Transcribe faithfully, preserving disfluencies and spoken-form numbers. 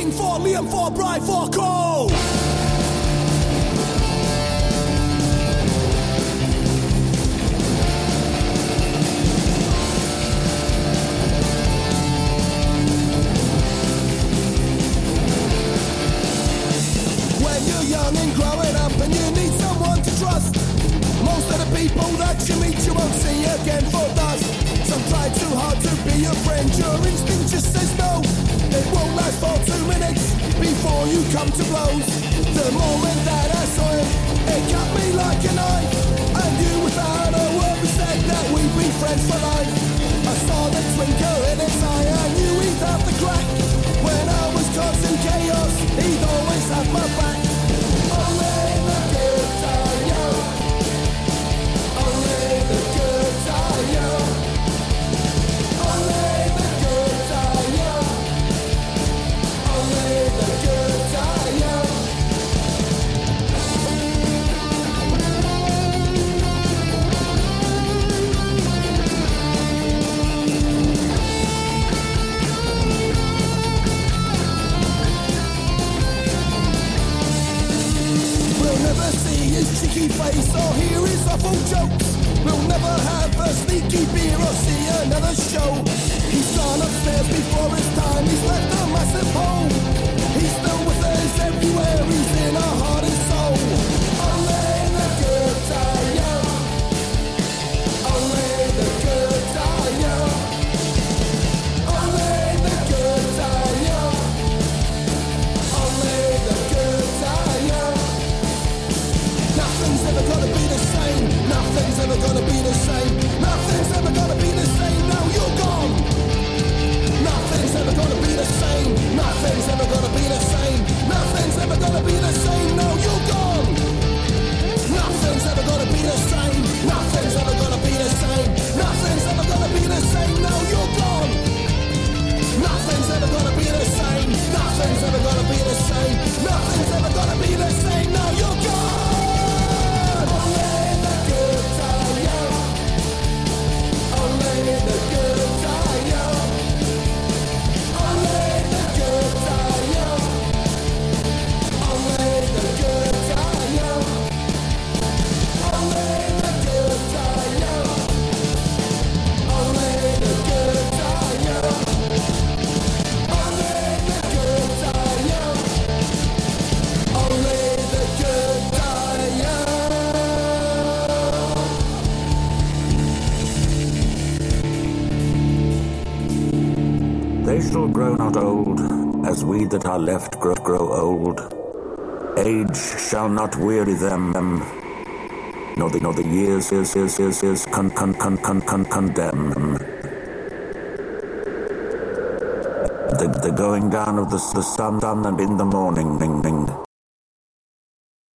King, for Liam, for Bri, for Cole. When you're young and growing up and you need someone to trust, most of the people that you meet you won't see again for dust. Some try too hard to be your friend, your instinct just says no. It won't last for two minutes before you come to blows. The moment that I saw it, it cut me like a knife. I knew without a word we said that we'd be friends for life. I saw the twinkle in his eye, I knew he'd have the crack. When I was causing chaos, he'd always have my back. Only the good time, yo. Only the good time, yo. Only the good time, yo. Only the good time, yo. We'll never see his cheeky face or hear his awful jokes. We'll never have a sneaky beer or see another show. He's gone upstairs before his time, he's left a massive hole. He's still with us everywhere, he's in our heart and soul. Only the good time, yo. Only the good time, yo. Only the good time, yo. Only the good time, yo. Nothing's ever gonna be the same. Nothing's ever gonna be the same. Nothing's ever gonna be the same. Now you're gone. Nothing's ever gonna be the same. Nothing's ever gonna be the same. Nothing's ever gonna be the same. Now you're gone. Nothing's ever gonna be the same. Nothing's ever gonna be the same. Nothing's ever gonna be the same. Now you're gone. Nothing's ever gonna be the same. Nothing's ever gonna be the same. Nothing's ever gonna be the same. Now you're gone. Only the good time, yo. Only the good time, yo. Only the good time, yo. Only the good time, yo. Only the good time, yo. Only the good time, yo. Only the good time, yo. Only the good time, yo. They shall grow not old, as we that are left grow, grow old. Age shall not weary them, nor the, nor the years is, is, is, is con, con, con, con, con, condemn. The, the going down of the, the sun, sun and in the morning, ding, ding.